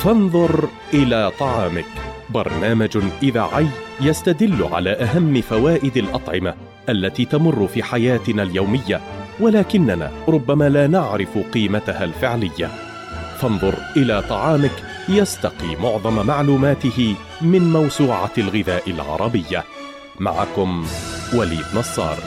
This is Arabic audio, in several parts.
فانظر إلى طعامك، برنامج إذاعي يستدل على أهم فوائد الأطعمة التي تمر في حياتنا اليومية، ولكننا ربما لا نعرف قيمتها الفعلية. فانظر إلى طعامك يستقي معظم معلوماته من موسوعة الغذاء العربية. معكم وليد نصار.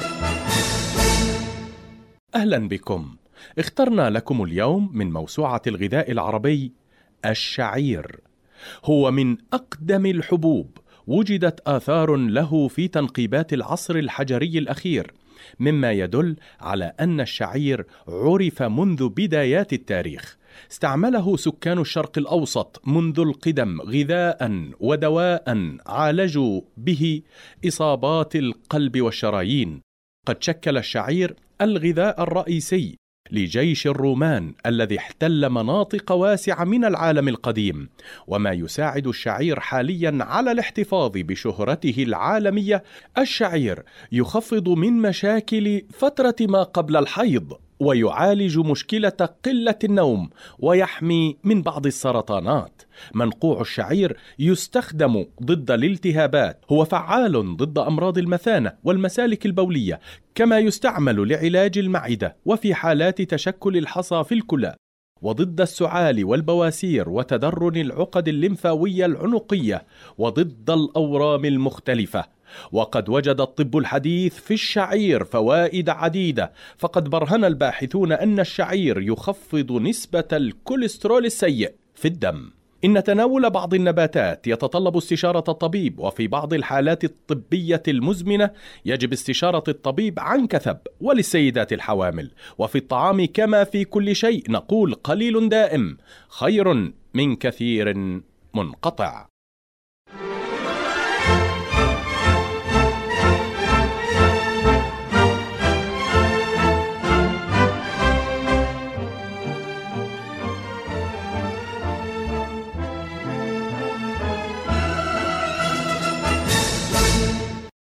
أهلا بكم. اخترنا لكم اليوم من موسوعة الغذاء العربي الشعير. هو من أقدم الحبوب، وجدت آثار له في تنقيبات العصر الحجري الأخير، مما يدل على أن الشعير عرف منذ بدايات التاريخ. استعمله سكان الشرق الأوسط منذ القدم غذاء ودواء عالجوا به إصابات القلب والشرايين. قد شكل الشعير الغذاء الرئيسي لجيش الرومان الذي احتل مناطق واسعة من العالم القديم، وما يساعد الشعير حاليا على الاحتفاظ بشهرته العالمية. الشعير يخفض من مشاكل فترة ما قبل الحيض، ويعالج مشكلة قلة النوم، ويحمي من بعض السرطانات. منقوع الشعير يستخدم ضد الالتهابات، هو فعال ضد أمراض المثانة والمسالك البولية، كما يستعمل لعلاج المعدة وفي حالات تشكل الحصى في الكلى، وضد السعال والبواسير وتدرن العقد الليمفاوية العنقية، وضد الأورام المختلفة. وقد وجد الطب الحديث في الشعير فوائد عديدة، فقد برهن الباحثون أن الشعير يخفض نسبة الكوليسترول السيء في الدم. إن تناول بعض النباتات يتطلب استشارة الطبيب، وفي بعض الحالات الطبية المزمنة يجب استشارة الطبيب عن كثب، وللسيدات الحوامل. وفي الطعام كما في كل شيء نقول قليل دائم خير من كثير منقطع.